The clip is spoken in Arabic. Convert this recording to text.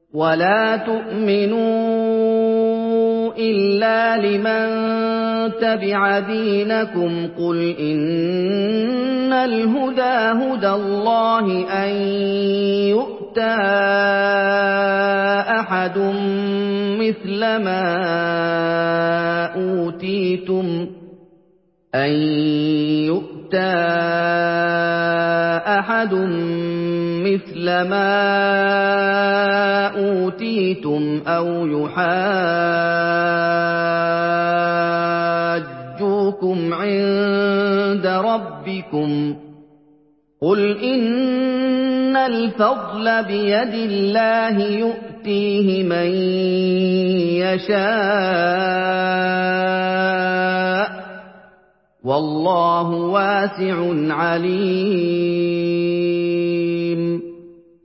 وَلَا تُؤْمِنُوا إِلَّا لِمَن تَبِعَ دِينَكُمْ ۚ قُلْ إِنَّ الْهُدَىٰ هُدَى اللَّهِ أَن يُؤْتَىٰ أَحَدٌ مِّثْلَ مَا أُوتِيتُمْ أَوْ يُحَاجُّوكُمْ عِندَ رَبِّكُمْ ۗ قُلْ إِنَّ الْفَضْلَ بِيَدِ اللَّهِ يُؤْتِيهِ مَن يَشَاءُ ۗ وَاللَّهُ وَاسِعٌ عَلِيمٌ